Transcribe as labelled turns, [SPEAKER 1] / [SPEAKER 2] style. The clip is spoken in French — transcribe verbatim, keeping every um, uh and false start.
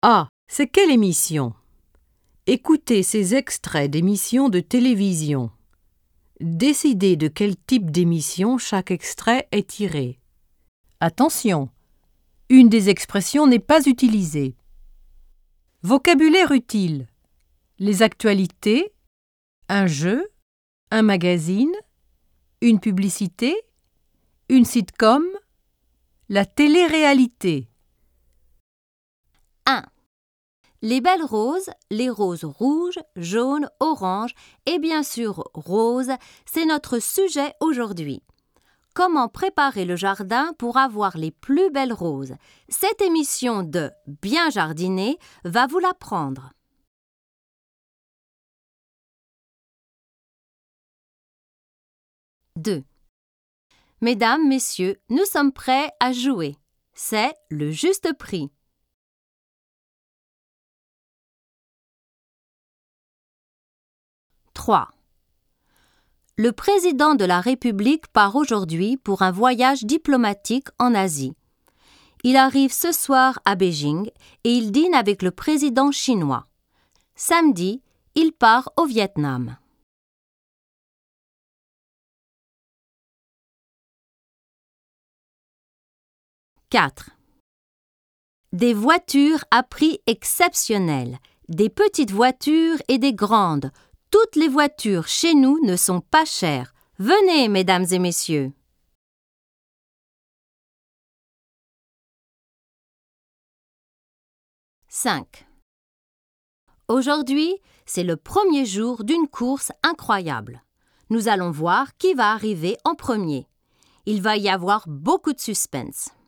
[SPEAKER 1] A. C'est quelle émission? Écoutez ces extraits d'émissions de télévision. Décidez de quel type d'émission chaque extrait est tiré. Attention, une des expressions n'est pas utilisée. Vocabulaire utile. Les actualités, un jeu, un magazine, une publicité, une sitcom, la télé-réalité.
[SPEAKER 2] un. Les belles roses, les roses rouges, jaunes, oranges et bien sûr roses, c'est notre sujet aujourd'hui. Comment préparer le jardin pour avoir les plus belles roses? Cette émission de Bien jardiner va vous l'apprendre. deux. Mesdames, messieurs, nous sommes prêts à jouer. C'est le juste prix. trois. Le président de la République part aujourd'hui pour un voyage diplomatique en Asie. Il arrive ce soir à Beijing et il dîne avec le président chinois. Samedi, il part au Vietnam. quatre. Des voitures à prix exceptionnel, des petites voitures et des grandes. Toutes les voitures chez nous ne sont pas chères. Venez, mesdames et messieurs. cinq. Aujourd'hui, c'est le premier jour d'une course incroyable. Nous allons voir qui va arriver en premier. Il va y avoir beaucoup de suspense.